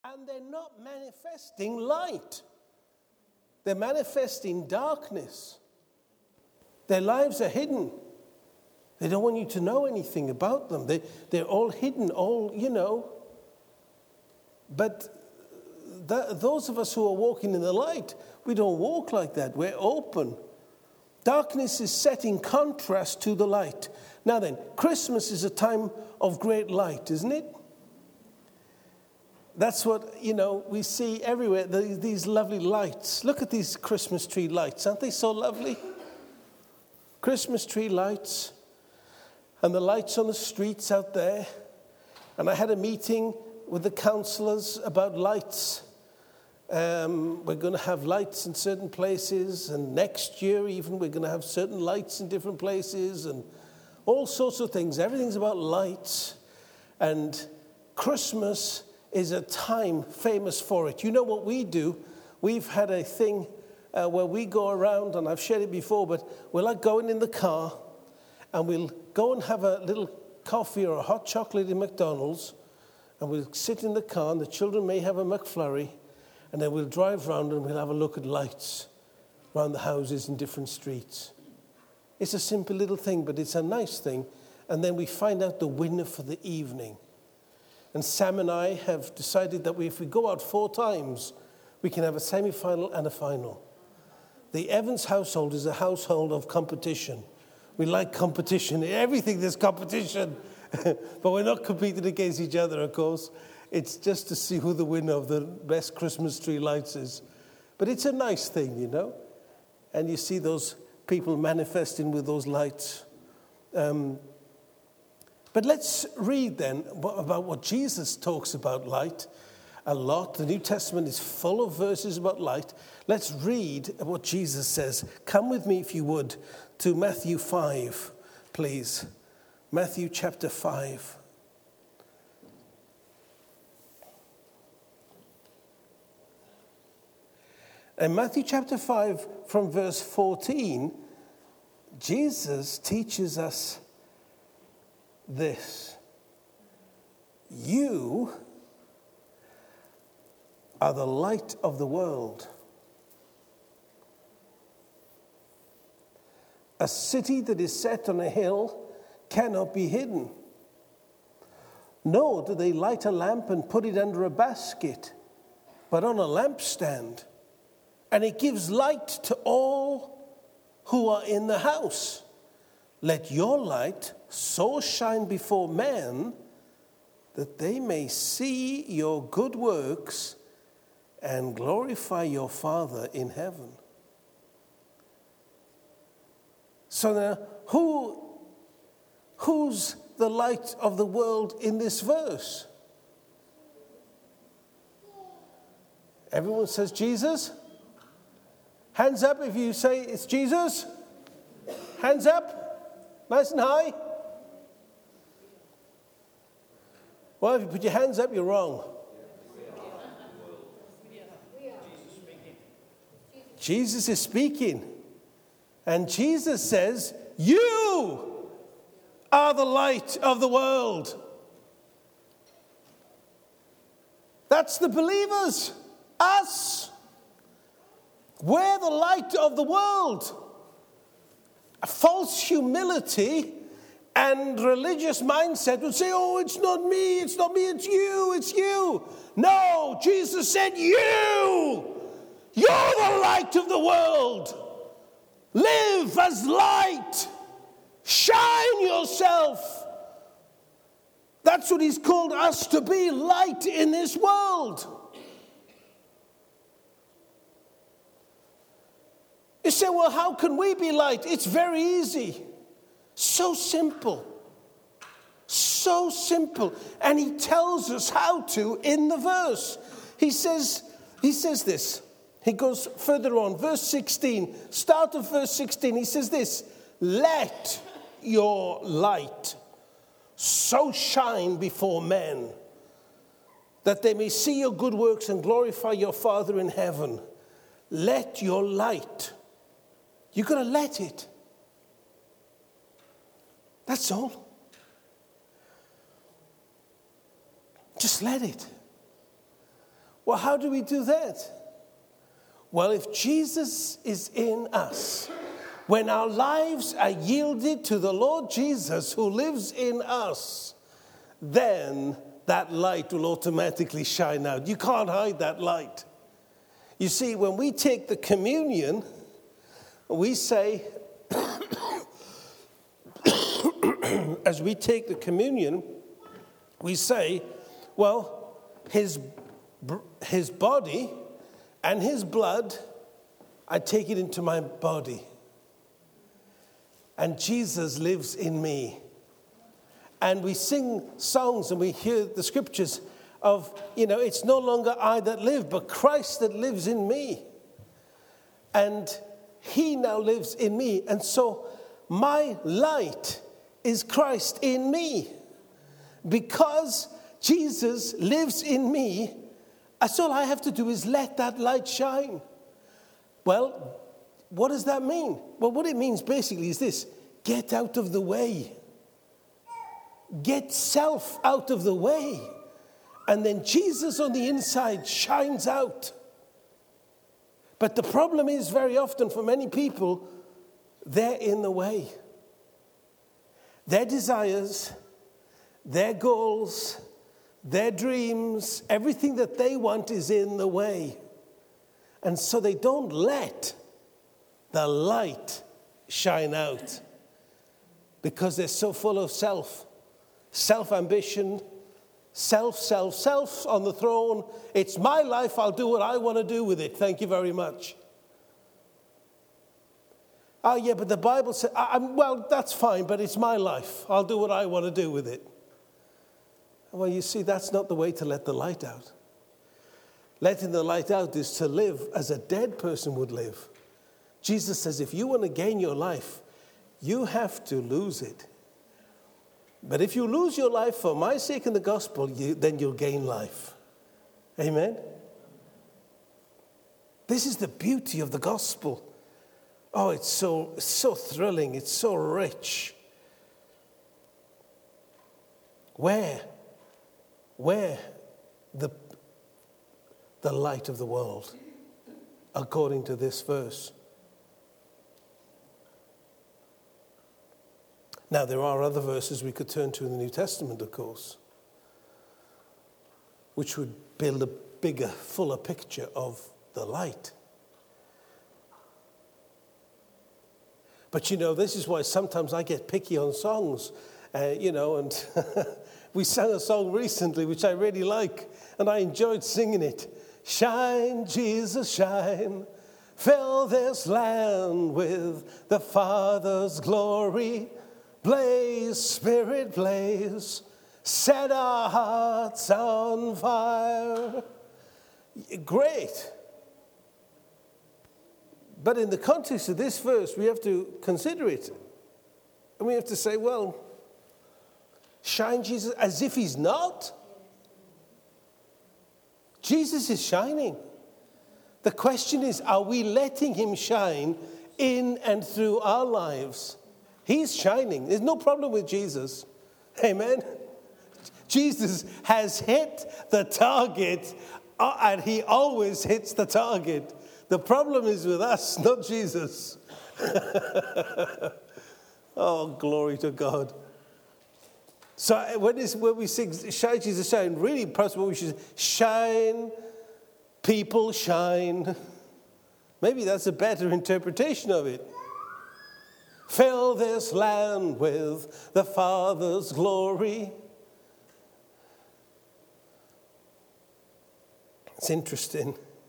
And they're not manifesting light. They're manifesting darkness. Their lives are hidden. They don't want you to know anything about them. They're all hidden, But those of us who are walking in the light, we don't walk like that. We're open. Darkness is set in contrast to the light. Now then, Christmas is a time of great light, isn't it? That's what, we see everywhere, these lovely lights. Look at these Christmas tree lights. Aren't they so lovely? Christmas tree lights. And the lights on the streets out there. And I had a meeting with the councillors about lights. We're going to have lights in certain places. And next year even, we're going to have certain lights in different places. And all sorts of things. Everything's about lights. And Christmas is a time famous for it. You know what we do? We've had a thing where we go around, and I've shared it before, but we're like going in the car, and we'll go and have a little coffee or a hot chocolate in McDonald's, and we'll sit in the car, and the children may have a McFlurry, and then we'll drive around and we'll have a look at lights around the houses in different streets. It's a simple little thing, but it's a nice thing. And then we find out the winner for the evening. And Sam and I have decided that if we go out 4 times, we can have a semi-final and a final. The Evans household is a household of competition. We like competition. Everything there's competition. But we're not competing against each other, of course. It's just to see who the winner of the best Christmas tree lights is. But it's a nice thing, And you see those people manifesting with those lights. But let's read then about what Jesus talks about light a lot. The New Testament is full of verses about light. Let's read what Jesus says. Come with me, if you would, to Matthew 5, please. Matthew chapter 5. In Matthew chapter 5, from verse 14, Jesus teaches us this: you are the light of the world. A city that is set on a hill cannot be hidden. Nor do they light a lamp and put it under a basket, but on a lampstand, and it gives light to all who are in the house. Let your light so shine before men that they may see your good works and glorify your Father in heaven. So now, who's the light of the world in this verse? Everyone says Jesus. Hands up if you say it's Jesus. Hands up. Nice and high. Well, if you put your hands up, you're wrong. Jesus is speaking. And Jesus says, you are the light of the world. That's the believers. Us. We're the light of the world. A false humility and religious mindset would say, oh, it's not me, it's you, it's you. No, Jesus said, you're the light of the world. Live as light. Shine yourself. That's what he's called us to be, light in this world. You say, well, how can we be light? It's very easy. So simple. So simple. And he tells us how to in the verse. He says this. He goes further on. Verse 16. Start of verse 16. He says this. Let your light so shine before men that they may see your good works and glorify your Father in heaven. Let your light. You've got to let it. That's all. Just let it. Well, how do we do that? Well, if Jesus is in us, when our lives are yielded to the Lord Jesus who lives in us, then that light will automatically shine out. You can't hide that light. You see, when we take the communion, we say, as we take the communion, we say, well, his body and his blood, I take it into my body. And Jesus lives in me. And we sing songs and we hear the scriptures of, it's no longer I that live, but Christ that lives in me. And he now lives in me. And so my light is Christ in me. Because Jesus lives in me, that's all I have to do is let that light shine. Well, what does that mean? Well, what it means basically is this: get out of the way. Get self out of the way. And then Jesus on the inside shines out. But the problem is, very often for many people, they're in the way. Their desires, their goals, their dreams, everything that they want is in the way. And so they don't let the light shine out because they're so full of self-ambition, self on the throne. It's my life, I'll do what I want to do with it. Thank you very much. Oh, yeah, but the Bible says, well, that's fine, but it's my life. I'll do what I want to do with it. Well, you see, that's not the way to let the light out. Letting the light out is to live as a dead person would live. Jesus says, if you want to gain your life, you have to lose it. But if you lose your life for my sake and the gospel, then you'll gain life. Amen? This is the beauty of the gospel. Oh, it's so thrilling. It's so rich. Where the light of the world, according to this verse. Now, there are other verses we could turn to in the New Testament, of course, which would build a bigger, fuller picture of the light. But this is why sometimes I get picky on songs, and we sang a song recently which I really like, and I enjoyed singing it. Shine, Jesus, shine, fill this land with the Father's glory. Blaze, Spirit, blaze, set our hearts on fire. Great. But in the context of this verse, we have to consider it. And we have to say, well, shine Jesus as if he's not. Jesus is shining. The question is, are we letting him shine in and through our lives? He's shining. There's no problem with Jesus. Amen. Jesus has hit the target, and he always hits the target. The problem is with us, not Jesus. Oh, glory to God. So when we sing Shine, Jesus, Shine, really perhaps what we should say, shine, people, shine. Maybe that's a better interpretation of it. Fill this land with the Father's glory. It's interesting.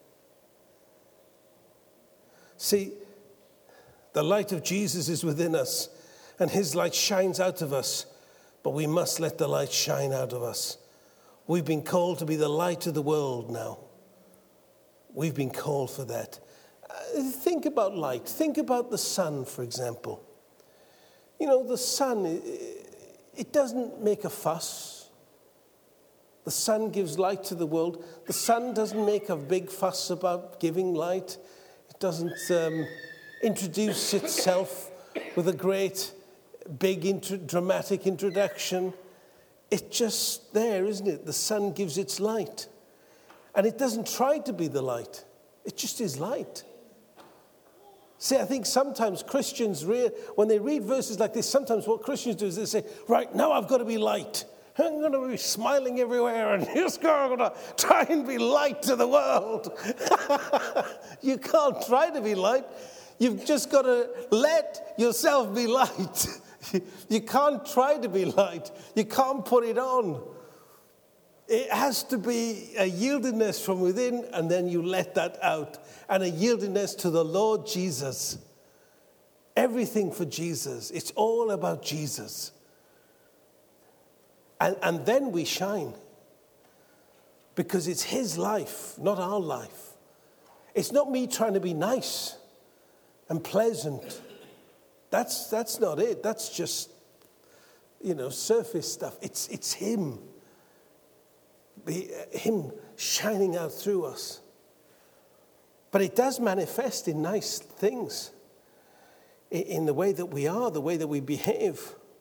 See, the light of Jesus is within us, and his light shines out of us, but we must let the light shine out of us. We've been called to be the light of the world now. We've been called for that. Think about light. Think about the sun, for example. The sun, it doesn't make a fuss. The sun gives light to the world. The sun doesn't make a big fuss about giving light. It doesn't introduce itself with a great, big, dramatic introduction. It's just there, isn't it? The sun gives its light. And it doesn't try to be the light. It just is light. See, I think sometimes Christians, when they read verses like this, sometimes what Christians do is they say, right, now I've got to be light. I'm going to be smiling everywhere and just going to try and be light to the world. You can't try to be light. You've just got to let yourself be light. You can't try to be light. You can't put it on. It has to be a yieldedness from within, and then you let that out. And a yieldedness to the Lord Jesus. Everything for Jesus. It's all about Jesus. And then we shine. Because it's his life, not our life. It's not me trying to be nice and pleasant. That's not it. That's just, surface stuff. It's him. Him shining out through us. But it does manifest in nice things. In the way that we are, the way that we behave.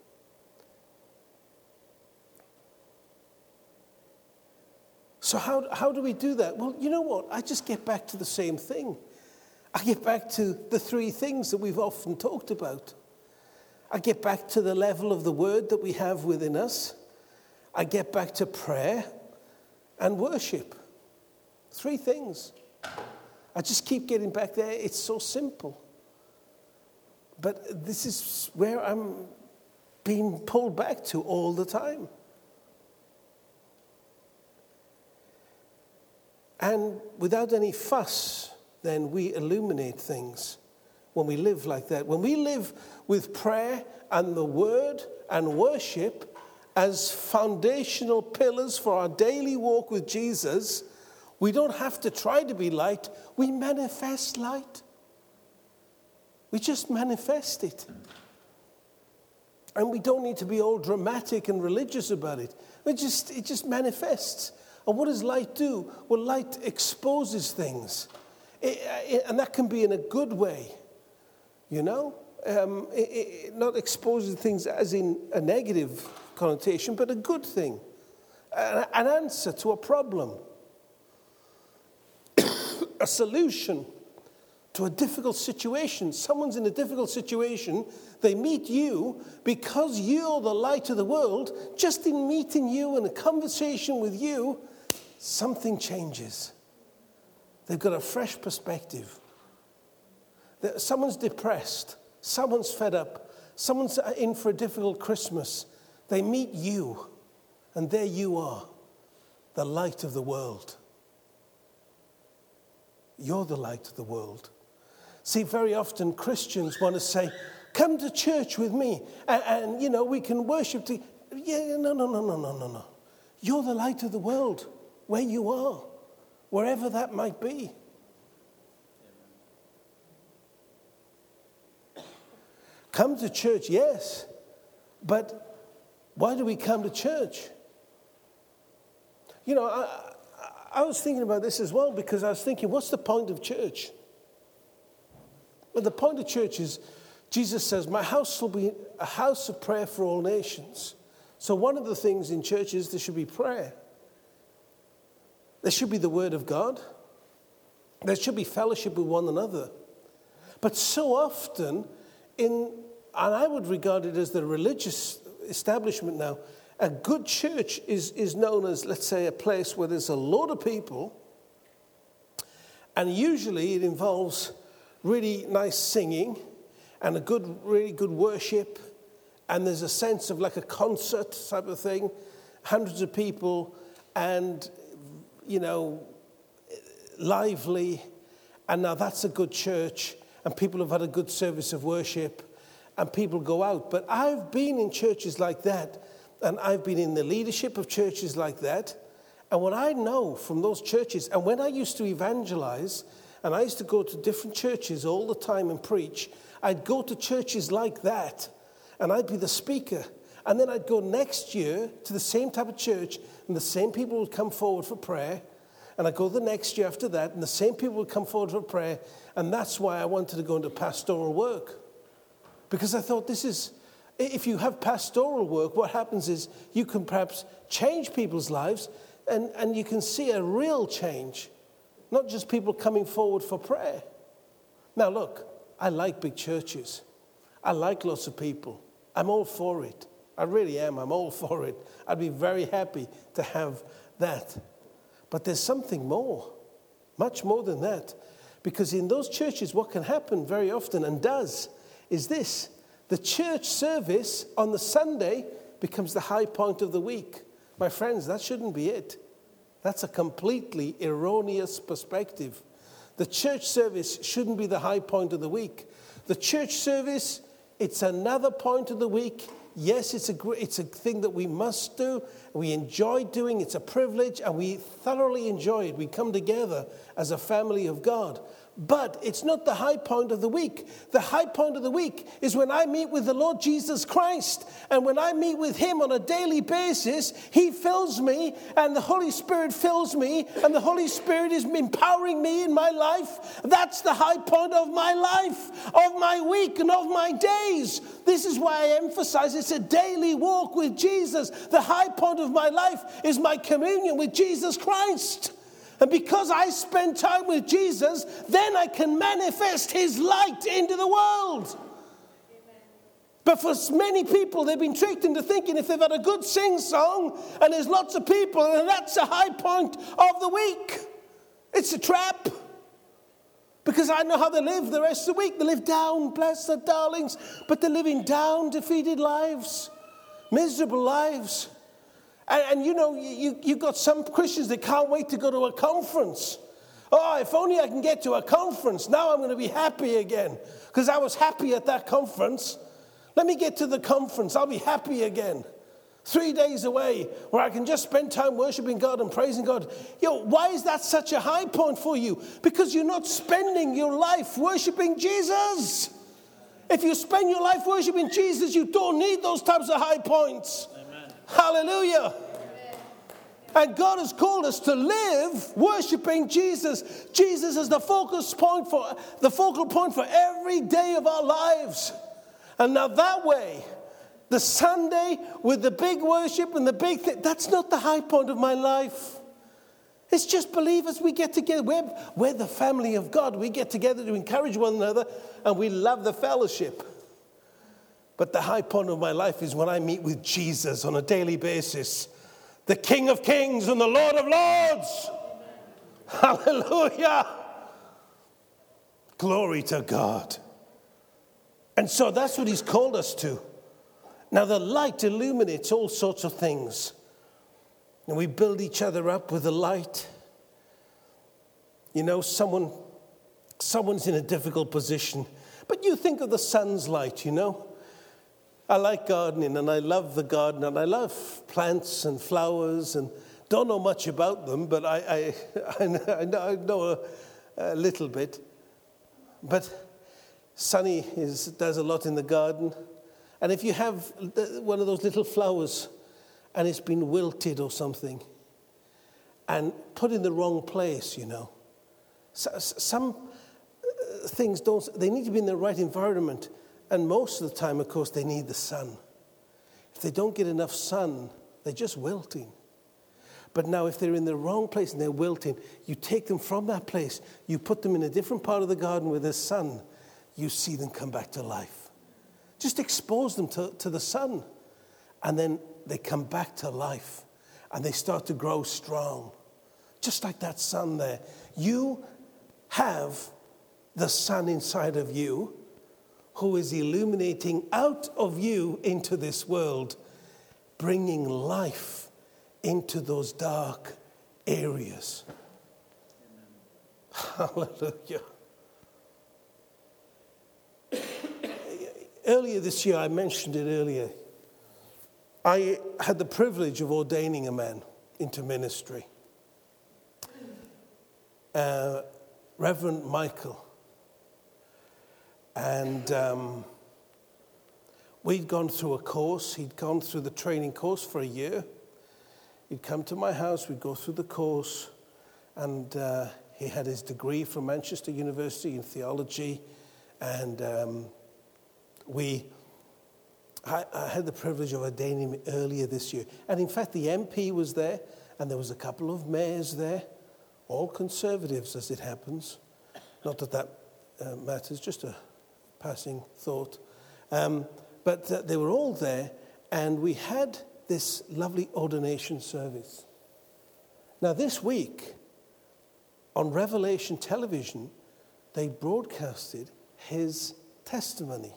So how do we do that? Well, you know what? I just get back to the same thing. I get back to the three things that we've often talked about. I get back to the level of the word that we have within us. I get back to prayer and worship. Three things. I just keep getting back there. It's so simple. But this is where I'm being pulled back to all the time. And without any fuss, then we illuminate things when we live like that. When we live with prayer and the word and worship as foundational pillars for our daily walk with Jesus, we don't have to try to be light. We manifest light. We just manifest it. And we don't need to be all dramatic and religious about it. It just manifests. And what does light do? Well, light exposes things. And that can be in a good way, not exposing things as in a negative connotation, but a good thing. An answer to a problem. A solution to a difficult situation. Someone's in a difficult situation. They meet you because you're the light of the world. Just in meeting you and a conversation with you, something changes. They've got a fresh perspective. Someone's depressed. Someone's fed up. Someone's in for a difficult Christmas. They meet you, and there you are, the light of the world. You're the light of the world. See, very often Christians want to say, come to church with me, and we can worship. No. You're the light of the world. Where you are, wherever that might be. Come to church, yes, but why do we come to church? I was thinking about this as well, because I was thinking, what's the point of church? Well, the point of church is, Jesus says, my house will be a house of prayer for all nations. So one of the things in church is there should be prayer. There should be the word of God. There should be fellowship with one another. But so often, and I would regard it as the religious establishment now, a good church is known as, let's say, a place where there's a lot of people, and usually it involves really nice singing and really good worship, and there's a sense of like a concert type of thing, hundreds of people, and lively, and now that's a good church, and people have had a good service of worship, and people go out. But I've been in churches like that, and I've been in the leadership of churches like that, and what I know from those churches, and when I used to evangelize, and I used to go to different churches all the time and preach, I'd go to churches like that, and I'd be the speaker, and then I'd go next year to the same type of church, and the same people would come forward for prayer. And I'd go the next year after that, and the same people would come forward for prayer. And that's why I wanted to go into pastoral work. Because I thought if you have pastoral work, what happens is you can perhaps change people's lives, And you can see a real change, not just people coming forward for prayer. Now look, I like big churches. I like lots of people. I'm all for it. I really am. I'm all for it. I'd be very happy to have that. But there's something more, much more than that. Because in those churches, what can happen very often and does is this. The church service on the Sunday becomes the high point of the week. My friends, that shouldn't be it. That's a completely erroneous perspective. The church service shouldn't be the high point of the week. The church service, it's another point of the week. Yes, it's a thing that we must do. We enjoy doing. It's a privilege, and we thoroughly enjoy it. We come together as a family of God. But it's not the high point of the week. The high point of the week is when I meet with the Lord Jesus Christ. And when I meet with him on a daily basis, he fills me and the Holy Spirit fills me and the Holy Spirit is empowering me in my life. That's the high point of my life, of my week and of my days. This is why I emphasize it's a daily walk with Jesus. The high point of my life is my communion with Jesus Christ. And because I spend time with Jesus, then I can manifest his light into the world. Amen. But for many people, they've been tricked into thinking if they've had a good sing-song and there's lots of people, and that's a high point of the week. It's a trap. Because I know how they live the rest of the week. They live down, bless their darlings, but they're living down, defeated lives, miserable lives. And you know, you've got some Christians that can't wait to go to a conference. Oh, if only I can get to a conference. Now I'm going to be happy again. Because I was happy at that conference. Let me get to the conference. I'll be happy again. 3 days away where I can just spend time worshiping God and praising God. Why is that such a high point for you? Because you're not spending your life worshiping Jesus. If you spend your life worshiping Jesus, you don't need those types of high points. Hallelujah. And God has called us to live worshiping Jesus. Jesus is the focal point for every day of our lives. And now that way, the Sunday with the big worship and the big thing, that's not the high point of my life. It's just believers, we get together. We're the family of God. We get together to encourage one another, and we love the fellowship. But the high point of my life is when I meet with Jesus on a daily basis, the King of Kings and the Lord of Lords. Hallelujah. Glory to God. And so that's what he's called us to. Now the light illuminates all sorts of things. And we build each other up with the light. You know, someone's in a difficult position. But you think of the sun's light, you know. I like gardening, and I love the garden, and I love plants and flowers, and don't know much about them, but I know a little bit. But Sonny does a lot in the garden, and if you have one of those little flowers, and it's been wilted or something, and put in the wrong place, you know, some things they need to be in the right environment. And most of the time, of course, they need the sun. If they don't get enough sun, they're just wilting. But now if they're in the wrong place and they're wilting, you take them from that place, you put them in a different part of the garden where there's sun, you see them come back to life. Just expose them to the sun. And then they come back to life. And they start to grow strong. Just like that sun there. You have the sun inside of you, who is illuminating out of you into this world, bringing life into those dark areas. Amen. Hallelujah. Earlier this year, I mentioned it earlier, I had the privilege of ordaining a man into ministry. Reverend Michael. And we'd gone through a course. He'd gone through the training course for a year. He'd come to my house. We'd go through the course. And he had his degree from Manchester University in theology. And I had the privilege of ordaining him earlier this year. And in fact, the MP was there. and there was a couple of mayors there, all conservatives as it happens. Not that matters, just a passing thought. But they were all there, and we had this lovely ordination service. Now this week, on Revelation Television, they broadcasted his testimony.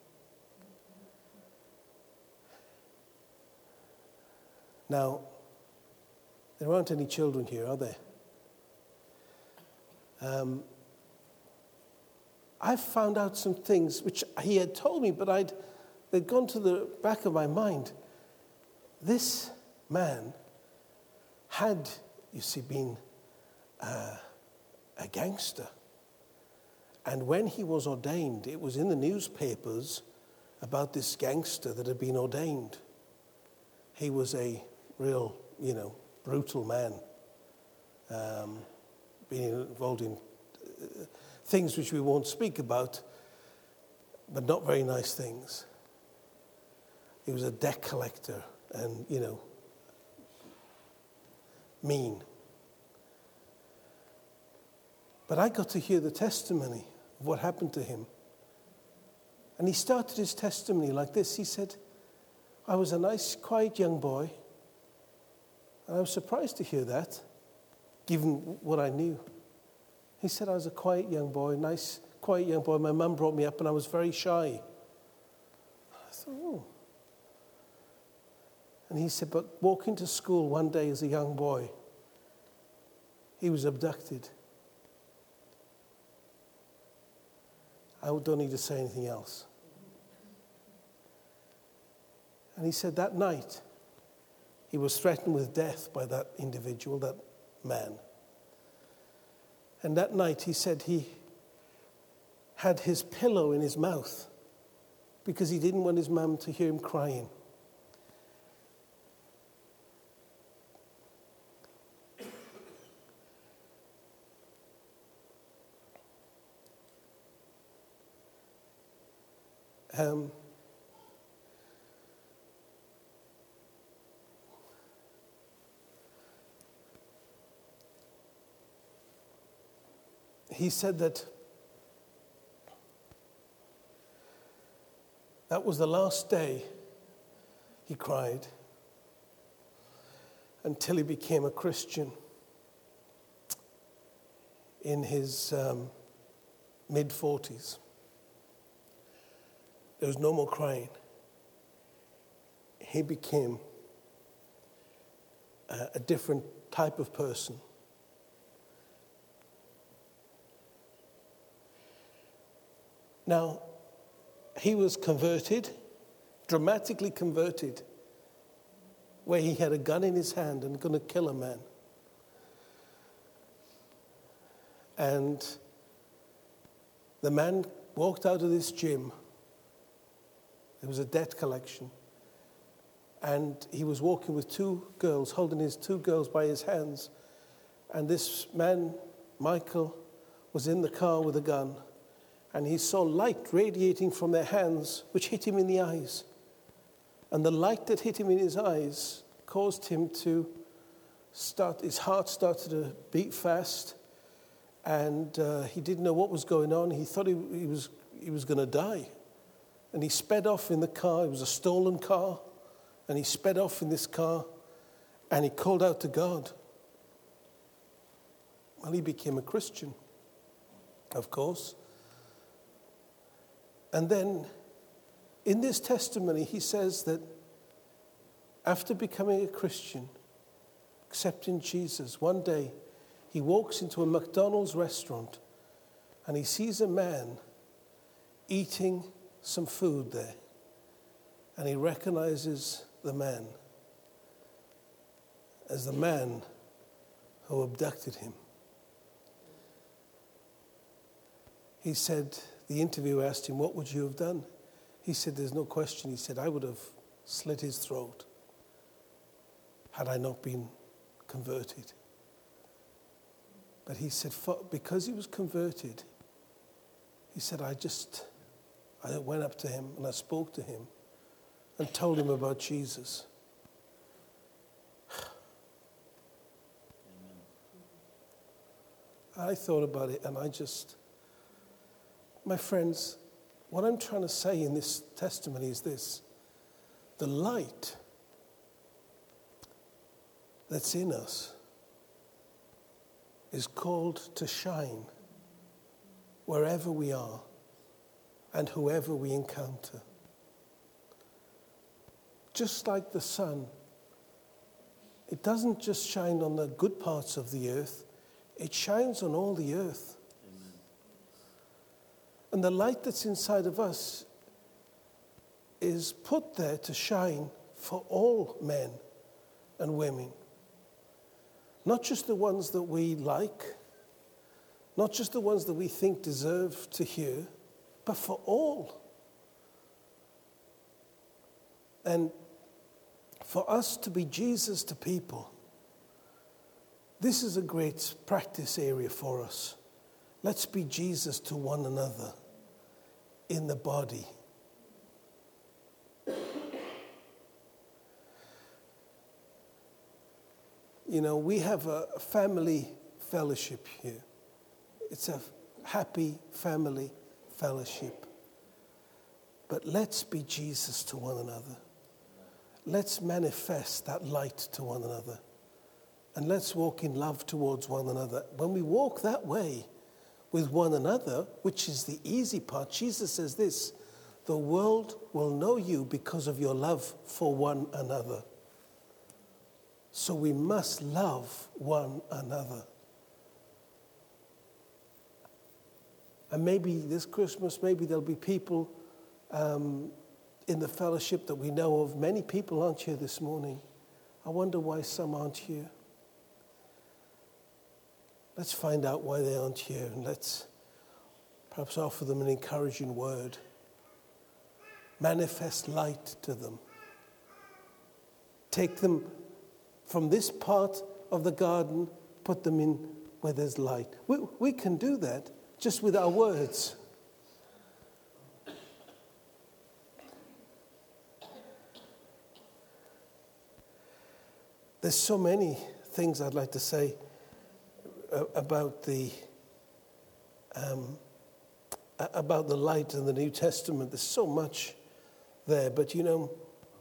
Now, there aren't any children here, are there? I found out some things which he had told me, but they'd gone to the back of my mind. This man had, you see, been a gangster. And when he was ordained, it was in the newspapers about this gangster that had been ordained. He was a real, brutal man, being involved in things which we won't speak about, but not very nice things. He was a debt collector and, mean. But I got to hear the testimony of what happened to him. And he started his testimony like this. He said, I was a nice, quiet young boy. And I was surprised to hear that, given what I knew. He said, I was a quiet young boy, nice, quiet young boy. My mum brought me up and I was very shy. I thought, oh. And he said, but walking to school one day as a young boy, he was abducted. I don't need to say anything else. And he said that night, he was threatened with death by that individual, that man. And that night, he said he had his pillow in his mouth because he didn't want his mum to hear him crying. He said that was the last day he cried until he became a Christian in his mid-40s. There was no more crying. He became a different type of person. Now, he was converted, dramatically converted, where he had a gun in his hand and going to kill a man. And the man walked out of this gym. There was a debt collection. And he was walking with two girls, holding his two girls by his hands. And this man, Michael, was in the car with a gun. And he saw light radiating from their hands, which hit him in the eyes. And the light that hit him in his eyes caused him to his heart started to beat fast. And he didn't know what was going on. He thought he was going to die. And he sped off in the car. It was a stolen car. And he sped off in this car. And he called out to God. Well, he became a Christian, of course. And then, in this testimony, he says that after becoming a Christian, accepting Jesus, one day he walks into a McDonald's restaurant and he sees a man eating some food there. And he recognizes the man as the man who abducted him. He said, the interviewer asked him, what would you have done? He said, there's no question. He said, I would have slit his throat had I not been converted. But he said, because he was converted, he said, I went up to him and I spoke to him and told him about Jesus. I thought about it and my friends, what I'm trying to say in this testimony is this. The light that's in us is called to shine wherever we are and whoever we encounter. Just like the sun, it doesn't just shine on the good parts of the earth, it shines on all the earth. Amen. And the light that's inside of us is put there to shine for all men and women. Not just the ones that we like, not just the ones that we think deserve to hear, but for all. And for us to be Jesus to people, this is a great practice area for us. Let's be Jesus to one another in the body. You know, we have a family fellowship here. It's a happy family fellowship. But let's be Jesus to one another. Let's manifest that light to one another. And let's walk in love towards one another. When we walk that way with one another, which is the easy part, Jesus says this, the world will know you because of your love for one another. So we must love one another. And maybe this Christmas, maybe there'll be people in the fellowship that we know of. Many people aren't here this morning. I wonder why some aren't here. Let's find out why they aren't here, and let's perhaps offer them an encouraging word. Manifest light to them. Take them from this part of the garden, put them in where there's light. We can do that just with our words. There's so many things I'd like to say about the light in the New Testament. There's so much there, but you know,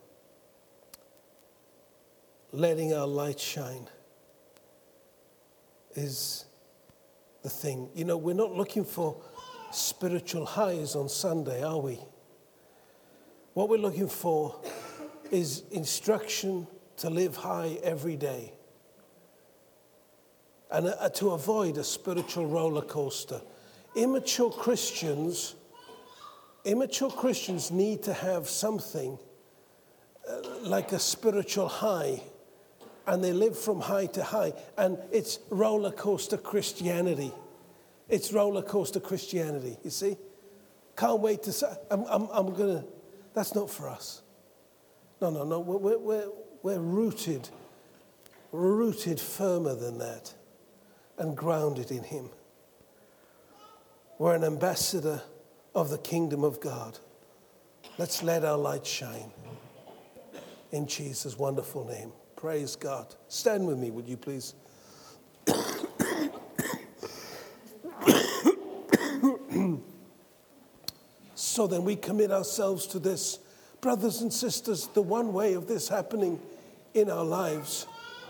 letting our light shine is the thing. You know, we're not looking for spiritual highs on Sunday, are we? What we're looking for is instruction to live high every day and to avoid a spiritual roller coaster. Immature Christians need to have something like a spiritual high, and they live from high to high, and it's roller coaster Christianity. It's roller coaster Christianity, you see? Can't wait to say, I'm gonna, that's not for us. No, we're rooted firmer than that and grounded in Him. We're an ambassador of the kingdom of God. Let's let our light shine in Jesus' wonderful name. Praise God. Stand with me, would you please? So then we commit ourselves to this. Brothers and sisters, the one way of this happening in our lives,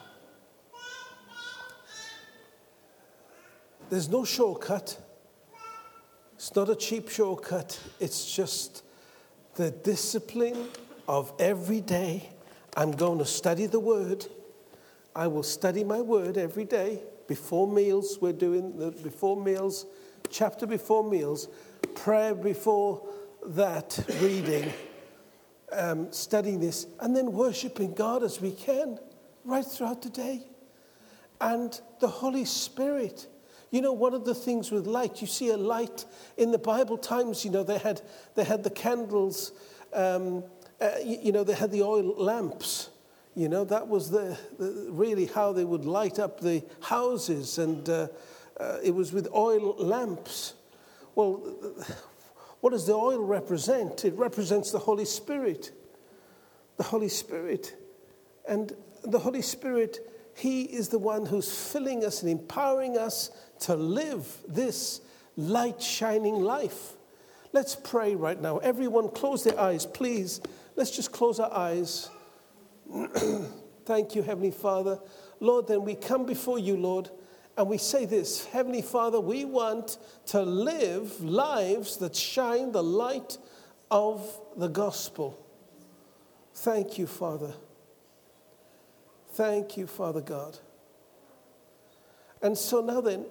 there's no shortcut. It's not a cheap shortcut. It's just the discipline of every day. I'm going to study the Word. I will study my Word every day. Before meals, we're doing the before meals, chapter before meals, prayer before that, reading, studying this, and then worshiping God as we can right throughout the day. And the Holy Spirit. You know, one of the things with light, you see a light in the Bible times, you know, they had the candles, you know, they had the oil lamps. You know, that was the really how they would light up the houses, and it was with oil lamps. Well, what does the oil represent? It represents the Holy Spirit. The Holy Spirit. And the Holy Spirit he is the one who's filling us and empowering us to live this light shining life. Let's pray right now. Everyone close their eyes, please. Let's just close our eyes. Thank you, Heavenly Father. Lord, then we come before you, Lord, and we say this, Heavenly Father, we want to live lives that shine the light of the gospel. Thank you, Father. Thank you, Father God. And so now then,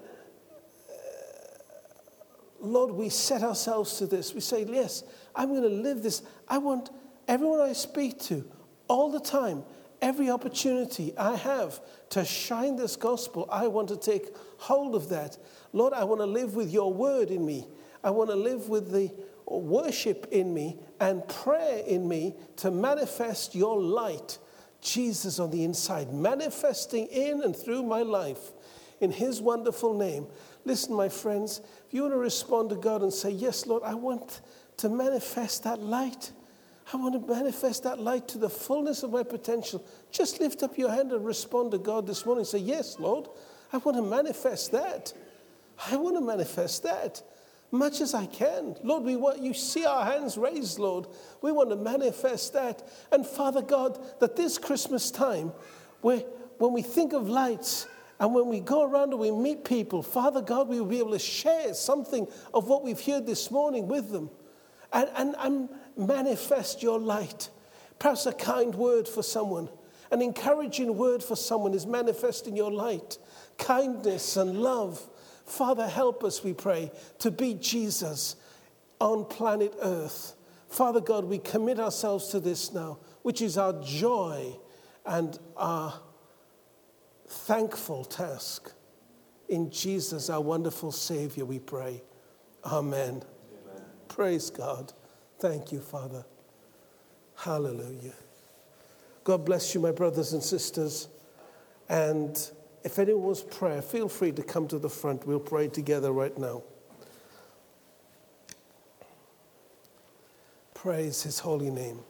Lord, we set ourselves to this. We say, yes, I'm going to live this. I want everyone I speak to all the time, every opportunity I have to shine this gospel, I want to take hold of that. Lord, I want to live with your word in me. I want to live with the worship in me and prayer in me to manifest your light, Jesus on the inside, manifesting in and through my life in his wonderful name. Listen, my friends, if you want to respond to God and say, yes, Lord, I want to manifest that light. I want to manifest that light to the fullness of my potential. Just lift up your hand and respond to God this morning. Say, yes, Lord, I want to manifest that. I want to manifest that much as I can. Lord, we want you see our hands raised, Lord. We want to manifest that. And Father God, that this Christmas time, when we think of lights, and when we go around and we meet people, Father God, we will be able to share something of what we've heard this morning with them and manifest your light. Perhaps a kind word for someone, an encouraging word for someone is manifesting your light, kindness and love. Father, help us, we pray, to be Jesus on planet Earth. Father God, we commit ourselves to this now, which is our joy and our thankful task. In Jesus, our wonderful Savior, we pray. Amen. Amen. Praise God. Thank you, Father. Hallelujah. God bless you, my brothers and sisters. And if anyone wants prayer, feel free to come to the front. We'll pray together right now. Praise his holy name.